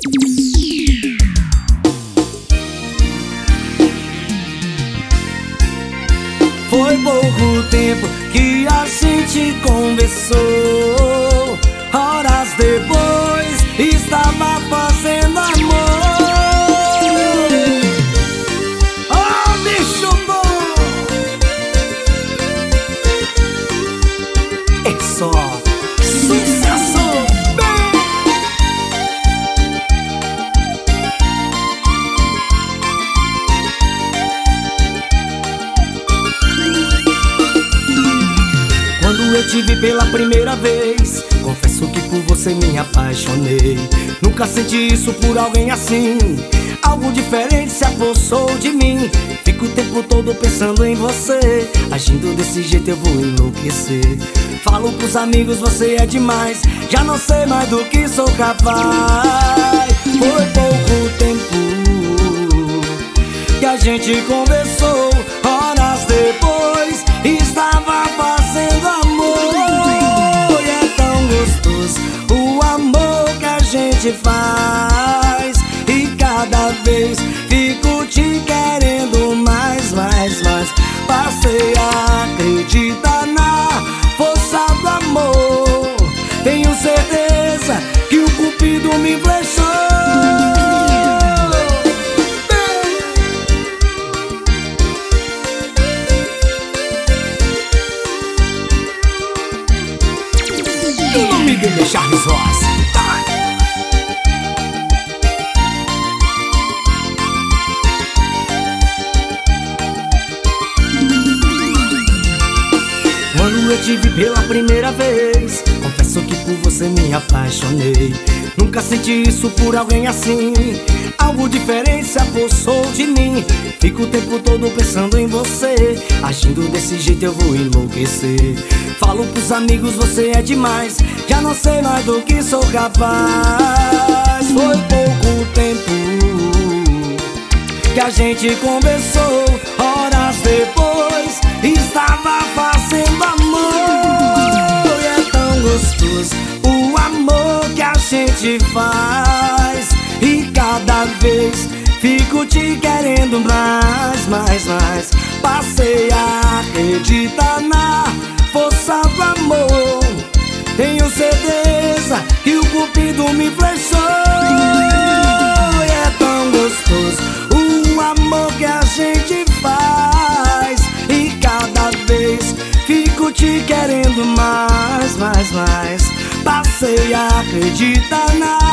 Foi pouco tempo que a gente conversou. Horas depois estava fazendo amor. Oh, bicho bom! É só sucesso! Quando eu te vi pela primeira vez, confesso que por você me apaixonei. Nunca senti isso por alguém assim. Algo diferente se apossou de mim. Fico o tempo todo pensando em você. Agindo desse jeito eu vou enlouquecer. Falo pros amigos, você é demais. Já não sei mais do que sou capaz. Foi pouco tempo que a gente conversou. Horas depois estava fazendo amor. E é tão gostoso o amor que a gente faz. E cada vez fico te querendo mais, mais, mais. Passei a acreditar na força do amor. Tenho certeza que o cupido me flechou. O nome dele é Charles Ross. Quando eu te vi pela primeira vez, confesso que por você me apaixonei. Nunca senti isso por alguém assim. Algo diferente se apossou de mim. Fico o tempo todo pensando em você. Agindo desse jeito eu vou enlouquecer. Falo pros amigos, você é demais. Já não sei mais do que sou capaz. Foi pouco tempo que a gente conversou. Horas depois estava fazendo amor. E é tão gostoso o amor que a gente faz. E cada vez fico te querendo mais, mais, mais. Passei a acreditar na força do amor. Tenho certeza que o cupido me flechou. E é tão gostoso o amor que a gente faz. E cada vez fico te querendo mais, mais, mais. Passei a acreditar na